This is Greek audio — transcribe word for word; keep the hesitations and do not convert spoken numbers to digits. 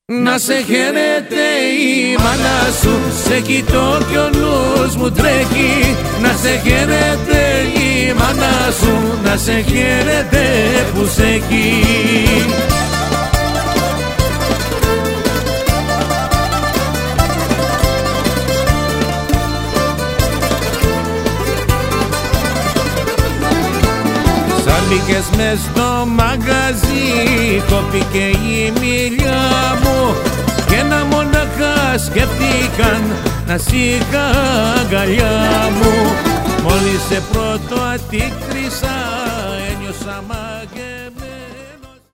Να σε χαίρεται η μάνα σου, σε κοιτώ κι ο νους μου τρέχει. Να σε χαίρεται η μάνα σου, να σε χαίρεται που σε έχει. Μπήκες μες στο μαγαζί, κόπηκε η μιλιά μου κι ένα μοναχά σκέφτηκαν να σήκα αγκαλιά μου. Μόλις σε πρώτο αντίκρισα ένιωσα μα